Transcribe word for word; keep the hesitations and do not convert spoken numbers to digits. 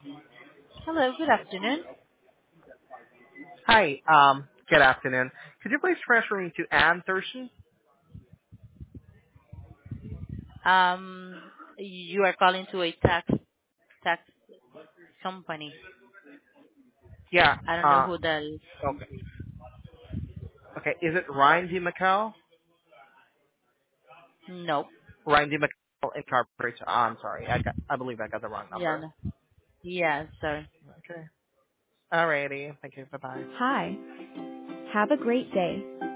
Hello, good afternoon. Hi, um, good afternoon. Could you please transfer me to Ann Thurston? Um, you are calling to a tax tax company. Yeah, I don't know uh, who the. okay. Okay, is it Ryan D. McCall? No. Ryan D. McCall Incorporated. Oh, I'm sorry. I got, I believe I got the wrong Yeah. number. No. Yeah, sorry. Okay. Alrighty. Thank you. Bye-bye. Hi. Have a great day.